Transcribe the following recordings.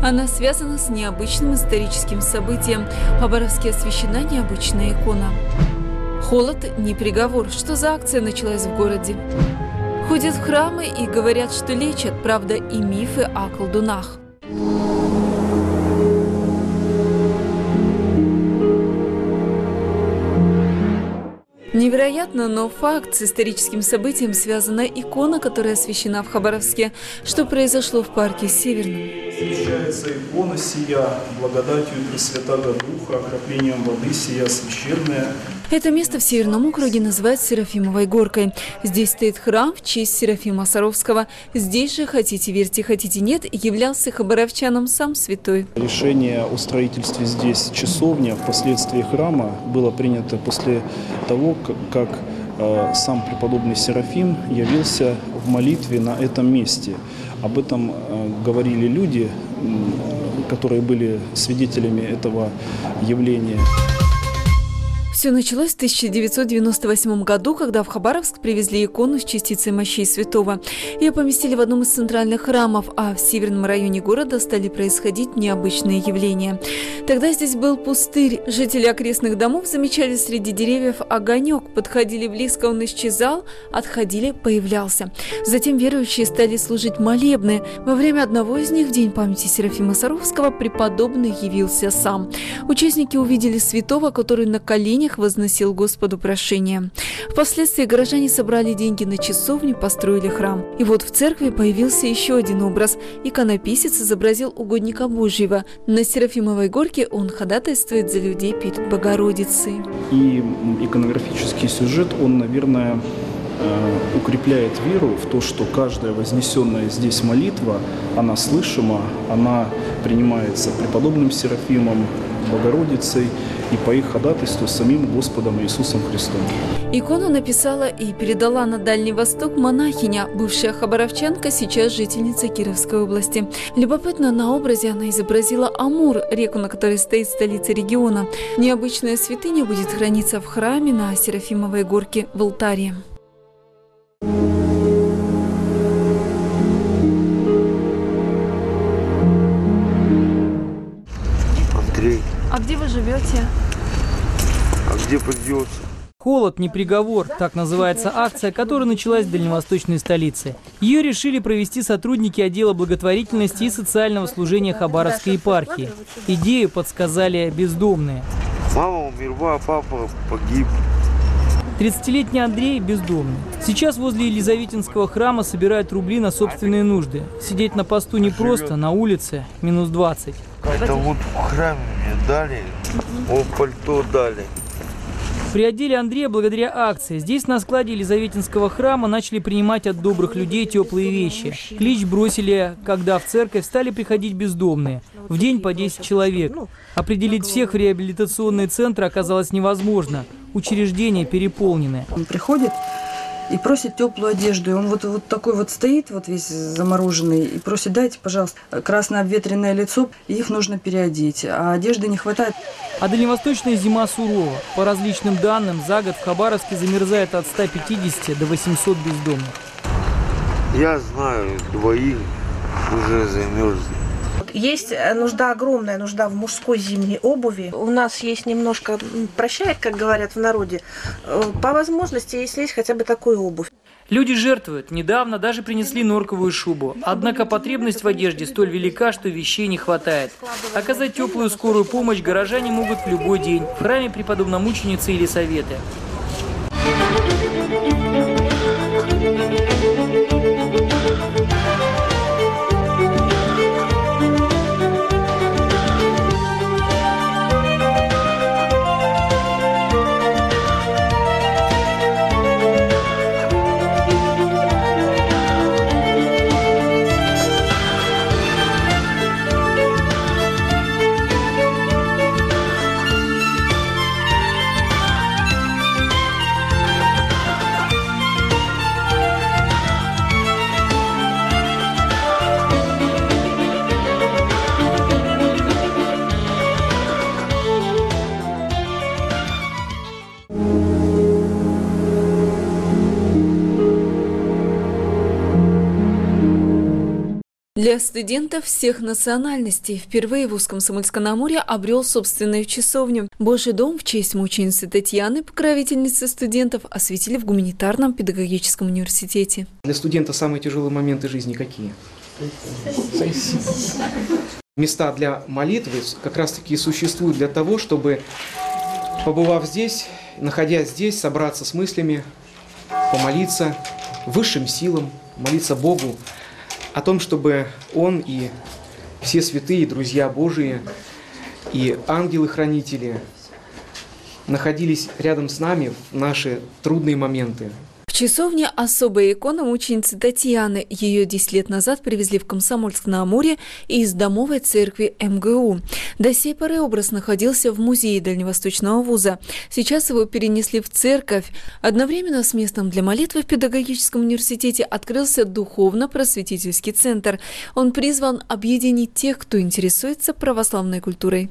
Она связана с необычным историческим событием. В Хабаровске освящена необычная икона. Холод – не приговор. Что за акция началась в городе? Ходят в храмы и говорят, что лечат. Правда, и мифы о колдунах. Невероятно, но факт: с историческим событием связана икона, которая освящена в Хабаровске. Что произошло в парке Северном? Освящается икона сия благодатью Пресвятаго Духа, окроплением воды сия священная. Это место в Северном округе называют Серафимовой горкой. Здесь стоит храм в честь Серафима Саровского. Здесь же, хотите верьте, хотите нет, являлся хабаровчанам сам святой. Решение о строительстве здесь часовни, а впоследствии храма, было принято после того, как сам преподобный Серафим явился в молитве на этом месте. Об этом говорили люди, которые были свидетелями этого явления. Все началось в 1998 году, когда в Хабаровск привезли икону с частицей мощей святого. Ее поместили в одном из центральных храмов, а в северном районе города стали происходить необычные явления. Тогда здесь был пустырь. Жители окрестных домов замечали среди деревьев огонек. Подходили близко, он исчезал, отходили, появлялся. Затем верующие стали служить молебны. Во время одного из них, в день памяти Серафима Саровского, преподобный явился сам. Участники увидели святого, который на коленях возносил Господу прошение. Впоследствии горожане собрали деньги на часовню, построили храм. И вот в церкви появился еще один образ. Иконописец изобразил угодника Божьего. На Серафимовой горке он ходатайствует за людей перед Богородицей. И иконографический сюжет, он, наверное, укрепляет веру в то, что каждая вознесенная здесь молитва, она слышима, она принимается преподобным Серафимом, Богородицей и по их ходатайству самим Господом Иисусом Христом. Икону написала и передала на Дальний Восток монахиня, бывшая хабаровчанка, сейчас жительница Кировской области. Любопытно, на образе она изобразила Амур, реку, на которой стоит столица региона. Необычная святыня будет храниться в храме на Серафимовой горке в алтаре. Андрей. А где вы живете? А где придется? «Холод не приговор» – так называется акция, которая началась в дальневосточной столице. Ее решили провести сотрудники отдела благотворительности и социального служения Хабаровской епархии. Идею подсказали бездомные. Мама умерла, папа погиб. 30-летний Андрей бездомный. Сейчас возле Елизаветинского храма собирают рубли на собственные нужды. Сидеть на посту непросто, на улице минус 20. Это вот в храме мне дали, пальто дали. При отделе Андрея благодаря акции здесь на складе Елизаветинского храма начали принимать от добрых людей теплые вещи. Клич бросили, когда в церковь стали приходить бездомные. В день по 10 человек. Определить всех в реабилитационные центры оказалось невозможно. Учреждения переполнены. Он приходит и просит теплую одежду. И он вот такой вот стоит, вот весь замороженный, и просит: дайте, пожалуйста, красное обветренное лицо, и их нужно переодеть, а одежды не хватает. А дальневосточная зима сурова. По различным данным, за год в Хабаровске замерзает от 150 до 800 бездомных. Я знаю, двоих уже замерзли. Есть нужда, огромная нужда в мужской зимней обуви. У нас есть немножко прощает, как говорят в народе. По возможности, если есть хотя бы такую обувь. Люди жертвуют. Недавно даже принесли норковую шубу. Однако потребность в одежде столь велика, что вещей не хватает. Оказать теплую скорую помощь горожане могут в любой день. В храме преподобномученицы Елисаветы. Для студентов всех национальностей впервые вуз Комсомольска-на-Амуре обрел собственную часовню. Божий дом в честь мученицы Татьяны, покровительницы студентов, осветили в Гуманитарном педагогическом университете. Для студента самые тяжелые моменты жизни какие? Места для молитвы как раз-таки существуют для того, чтобы, побывав здесь, находясь здесь, собраться с мыслями, помолиться высшим силам, молиться Богу о том, чтобы Он и все святые, друзья Божии, и ангелы-хранители находились рядом с нами в наши трудные моменты. В часовне особая икона мученицы Татьяны. Ее 10 лет назад привезли в Комсомольск-на-Амуре из домовой церкви МГУ. До сей поры образ находился в музее Дальневосточного вуза. Сейчас его перенесли в церковь. Одновременно с местом для молитвы в педагогическом университете открылся духовно-просветительский центр. Он призван объединить тех, кто интересуется православной культурой.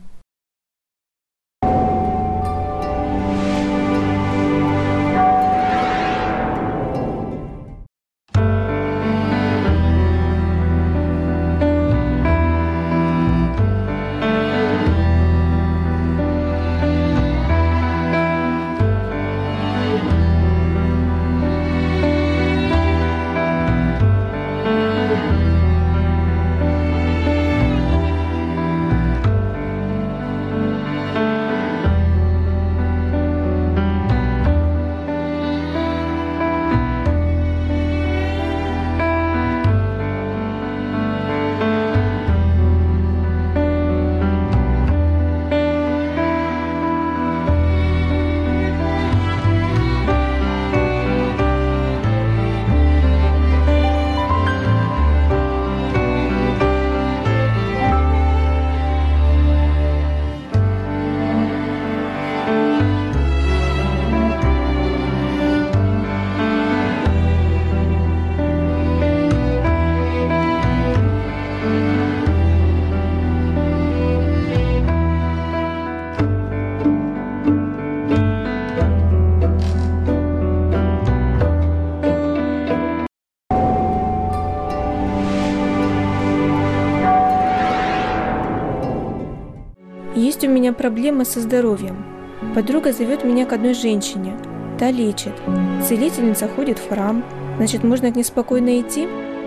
Есть у меня проблема со здоровьем. Подруга зовет меня к одной женщине. Та лечит. Целительница ходит в храм. Значит, можно к ней спокойно идти?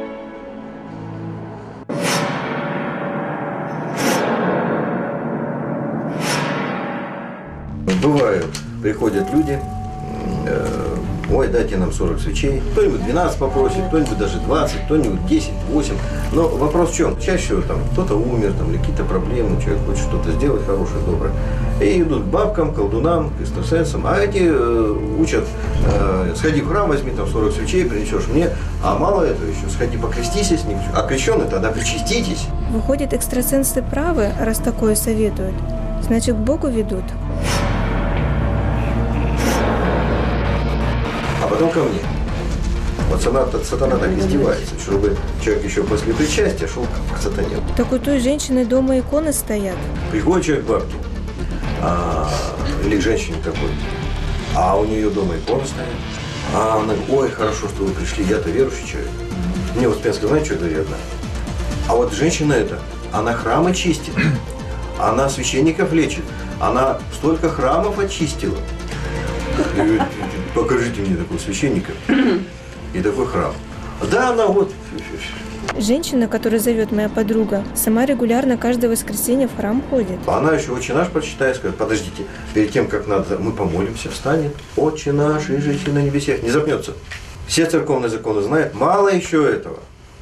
Бывают, приходят люди, ой, дайте нам 40 свечей. Кто-нибудь 12 попросит, кто-нибудь даже 20, кто-нибудь 10, 8. Но вопрос в чем? Чаще всего там кто-то умер, там, или какие-то проблемы, человек хочет что-то сделать хорошее, доброе. И идут к бабкам, колдунам, к экстрасенсам. А эти учат, сходи в храм, возьми там 40 свечей, принесешь мне. А мало этого еще, сходи покрестись с ним. А крещеный тогда причаститесь. Выходит, экстрасенсы правы, раз такое советуют. Значит, к Богу ведут. А потом ко мне. Вот сатана так издевается, чтобы человек еще после причастия шел к сатане. Так у той женщины дома иконы стоят. Приходит человек к бабке, или к женщине такой, а у нее дома иконы стоят. А она говорит, ой, хорошо, что вы пришли, я-то верующий человек. Мне вот Успенская, знаете, что говорит одна? А вот женщина эта, она храмы чистит, она священников лечит, она столько храмов очистила. Покажите мне такого священника и такой храм. Да, она вот. Женщина, которая зовет моя подруга, сама регулярно каждое воскресенье в храм ходит. Она еще «Отче наш» прочитает, скажет, подождите, перед тем, как надо, мы помолимся, встанет. «Отче наш, и житель на небесах», не запнется. Все церковные законы знает, мало еще этого.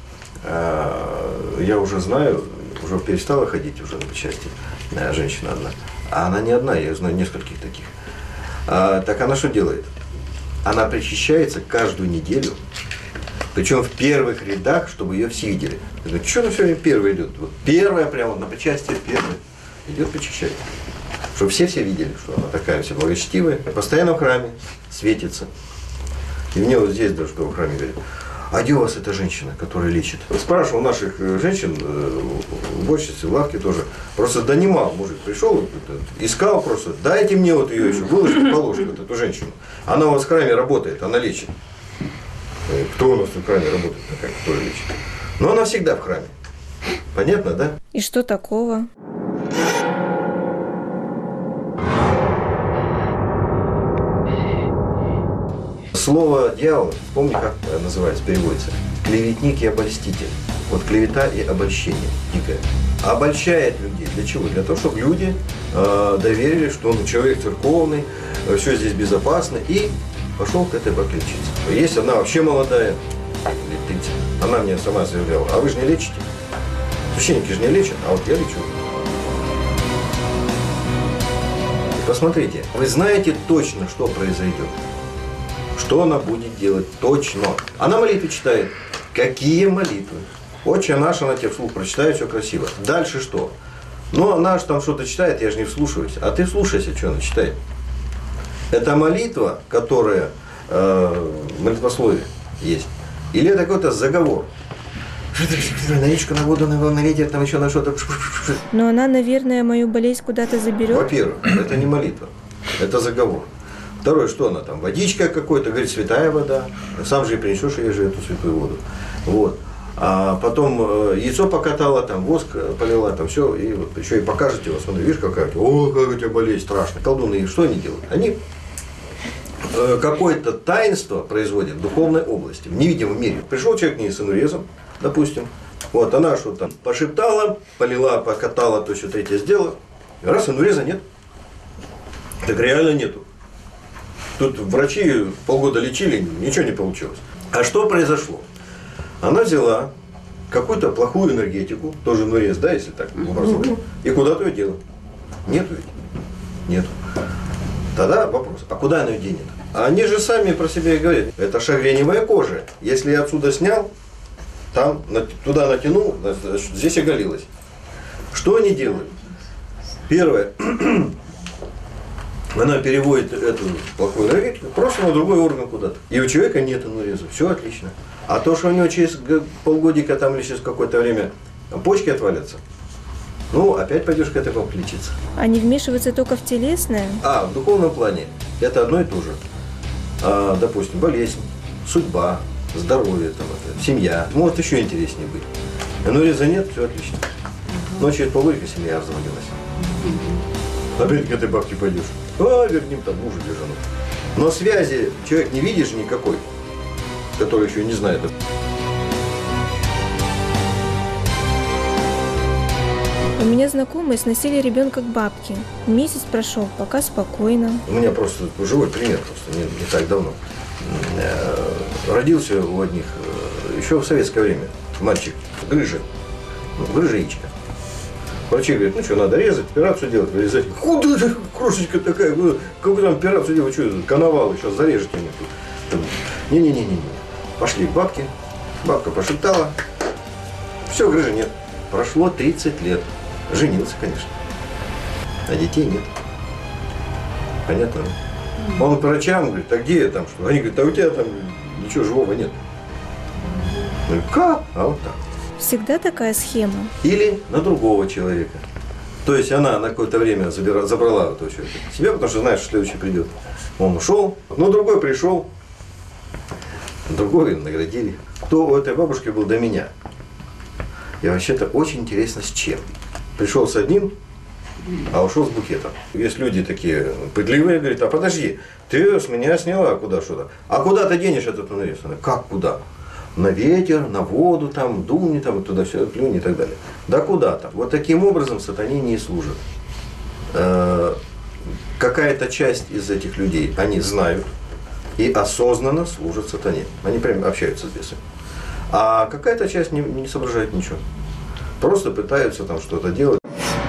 Я уже знаю, уже перестала ходить уже на причастие, женщина одна. А она не одна, я знаю нескольких таких. Так она что делает? Она причащается каждую неделю, причем в первых рядах, чтобы ее все видели. Я говорю, что она все время первая идет? Вот первая прямо на причастие, первая идет причащать. Чтобы все видели, что она такая вся благочестивая, постоянно в храме, светится. И мне вот здесь даже, что в храме говорят, а где у вас эта женщина, которая лечит? Спрашивал наших женщин, уборщицы в лавке тоже, просто донимал, мужик пришел, искал просто, дайте мне вот ее еще, выложите положку, вот эту женщину. Она у вас в храме работает, она лечит. Кто у нас в храме работает такая, которая лечит? Но она всегда в храме. Понятно, да? И что такого? Слово «дьявол», помни, как называется, переводится? Клеветник и обольститель. Вот клевета и обольщение дикое. Обольщает людей. Для чего? Для того, чтобы люди доверили, что он человек церковный, все здесь безопасно, и пошел к этой бабке лечиться. Есть одна вообще молодая, лет 30, она мне сама заявляла: а вы же не лечите? Священники же не лечат, а вот я лечу. Посмотрите, вы знаете точно, что произойдет. Что она будет делать точно. Она молитвы читает. Какие молитвы? Отче наш, она тебе вслух прочитает, все красиво. Дальше что? Ну, она же там что-то читает, я же не вслушиваюсь. А ты вслушайся, что она читает. Это молитва, которая молитвословие есть. Или это какой-то заговор. На речку, на воду, на ветер, там еще на что-то. Но она, наверное, мою болезнь куда-то заберет. Во-первых, это не молитва, это заговор. Второе, что она там? Водичка какой-то, говорит, святая вода. Сам же и принесешь ей же эту святую воду. Вот. А потом яйцо покатала, там воск полила, там все, и вот еще и покажете, вот смотри, видишь, какая у тебя, о, как у тебя болезнь страшная. Колдуны, что они делают? Они какое-то таинство производят в духовной области, в невидимом мире. Пришел человек к ней с инурезом, допустим, вот она что-то там пошептала, полила, покатала, то все третье сделала, и раз инуреза нет. Так реально нету. Тут врачи полгода лечили, ничего не получилось. А что произошло? Она взяла какую-то плохую энергетику, тоже инурез, да, если так образовать, и куда-то ее дела. Нету ведь? Нету. Тогда вопрос, а куда она ее денет? Они же сами про себя и говорят, это шагреневая кожа. Если я отсюда снял, там туда натянул, здесь оголилось. Что они делают? Первое. Она переводит эту плохую энергетику просто на другой орган куда-то. И у человека нет инуреза. Все отлично. А то, что у него через полгодика там или через какое-то время почки отвалятся, ну, опять пойдешь к этой бабке лечиться. Они вмешиваются только в телесное? В духовном плане это одно и то же. Допустим, болезнь, судьба, здоровье, там, семья. Может еще интереснее быть. Инуреза нет, все отлично. Но через полгодика семья развалилась. Опять к этой бабке пойдешь. Вернем там мужа или жену. Но связи человек не видишь никакой, который еще не знает. У меня знакомые сносили ребенка к бабке. Месяц прошел, пока спокойно. У меня просто живой пример, просто не так давно. Родился у одних еще в советское время мальчик, грыжа, грыжа яичка. Врачи говорят, ну что, надо резать, операцию делать, вырезать. Куда ты, крошечка такая, как там операцию делать, что, коновалы, сейчас зарежете мне тут. Не-не-не-не. Пошли к бабке, бабка пошептала, все, грыжи нет. Прошло 30 лет. Женился, конечно. А детей нет. Понятно? Он к врачам говорит, а где я там что? Они говорят, а у тебя там ничего живого нет. Ну как? А вот так. Всегда такая схема? Или на другого человека. То есть она на какое-то время забрала этого человека себе, потому что знаешь, что следующий придет. Он ушел, но другой пришел, другой наградили. Кто у этой бабушки был до меня? И вообще-то очень интересно с чем. Пришел с одним, а ушел с букетом. Есть люди такие пытливые, говорят, а подожди, ты с меня сняла куда что-то. А куда ты денешь этот инурез? Как куда? На ветер, на воду, там, дунь, там, туда-сюда, плюнь и так далее. Да куда-то. Вот таким образом сатане не служат. Какая-то часть из этих людей, они знают и осознанно служат сатане. Они прям общаются с бесами. А какая-то часть не соображает ничего. Просто пытаются там что-то делать.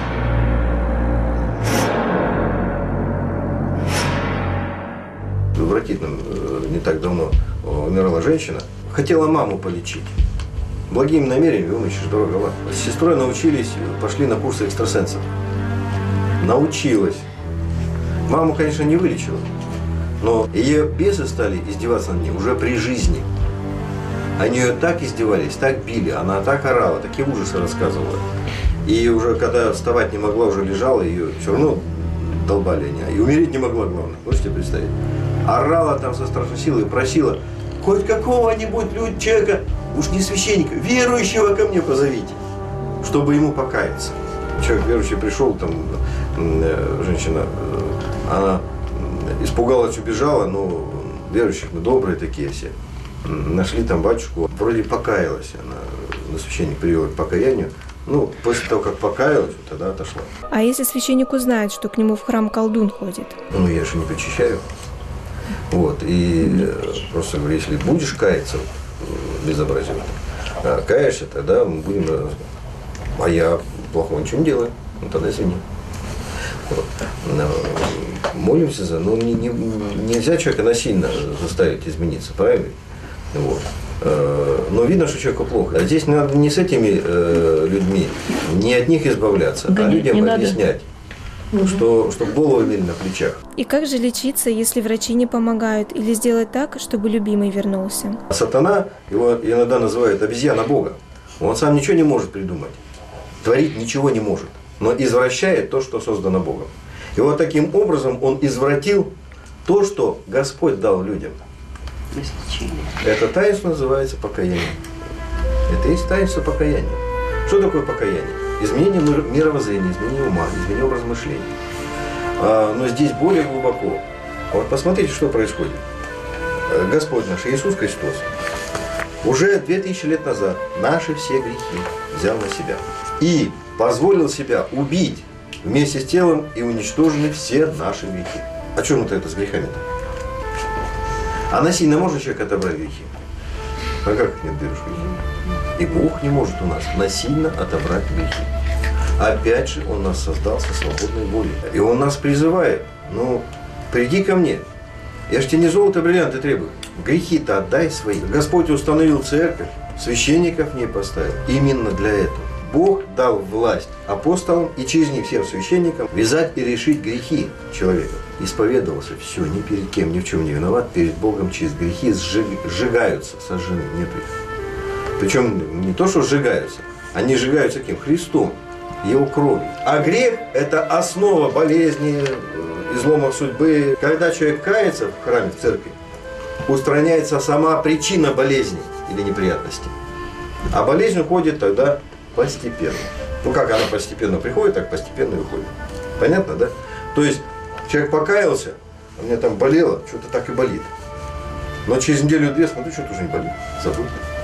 В Ракитном не так давно умерла женщина. Хотела маму полечить. Благими намерениями, умничаешь, дорого. С сестрой научились, пошли на курсы экстрасенсов. Научилась. Маму, конечно, не вылечила. Но ее бесы стали издеваться над ней уже при жизни. Они ее так издевались, так били, она так орала, такие ужасы рассказывала. И уже когда вставать не могла, уже лежала, ее все равно долбали они. И умереть не могла, главное. Можете представить? Орала там со страшной силой и просила, хоть какого-нибудь человека, уж не священника, верующего ко мне позовите. чтобы ему покаяться. Человек верующий пришел, там женщина, она испугалась, убежала, но верующих мы добрые такие все. Нашли там батюшку, вроде покаялась, она на священник привела к покаянию. Ну, после того, как покаялась, тогда отошла. А если священник узнает, что к нему в храм колдун ходит? Ну, я же не причащаю. Вот, и просто говорю, если будешь каяться в безобразии, каешься, тогда мы будем... А я плохого ничего не делаю, ну тогда извини. Вот. Молимся за... Ну, нельзя человека насильно заставить измениться, правильно? Вот. Но видно, что человеку плохо. А здесь надо не с этими людьми, не от них избавляться, а людям объяснять, чтобы голову имели на плечах. И как же лечиться, если врачи не помогают, или сделать так, чтобы любимый вернулся? Сатана, его иногда называют обезьяна Бога. Он сам ничего не может придумать, творить ничего не может, но извращает то, что создано Богом. И вот таким образом он извратил то, что Господь дал людям. Это таинство называется покаяние. Это и есть таинство покаяния. Что такое покаяние? Изменение мировоззрения, изменение ума, изменение образа мышления. Но здесь более глубоко. Вот посмотрите, что происходит. Господь наш Иисус Христос уже 2000 лет назад наши все грехи взял на себя. И позволил себя убить вместе с телом, и уничтожены все наши грехи. О чем это с грехами-то? А насильно можно человек отобрать грехи? А как не отберешь грехи? И Бог не может у нас насильно отобрать грехи. Опять же, Он нас создал со свободной волей. И Он нас призывает, ну, приди ко мне. Я же тебе не золото, бриллианты требую. Грехи-то отдай свои. Господь установил церковь, священников в ней поставил. Именно для этого. Бог дал власть апостолам и через них всем священникам вязать и решить грехи человека. Исповедовался, все, ни перед кем, ни в чем не виноват, перед Богом чист. Грехи сжигаются, сожжены, нету их. Причем не то, что сжигаются, они сжигаются кем? Христом, Его кровью. А грех – это основа болезни, изломов судьбы. Когда человек кается в храме, в церкви, устраняется сама причина болезни или неприятности. А болезнь уходит тогда постепенно. Ну как она постепенно приходит, так постепенно и уходит. Понятно, да? То есть человек покаялся, у меня там болело, что-то так и болит. Но через неделю-две, смотрю, что-то уже не болит. Забыл.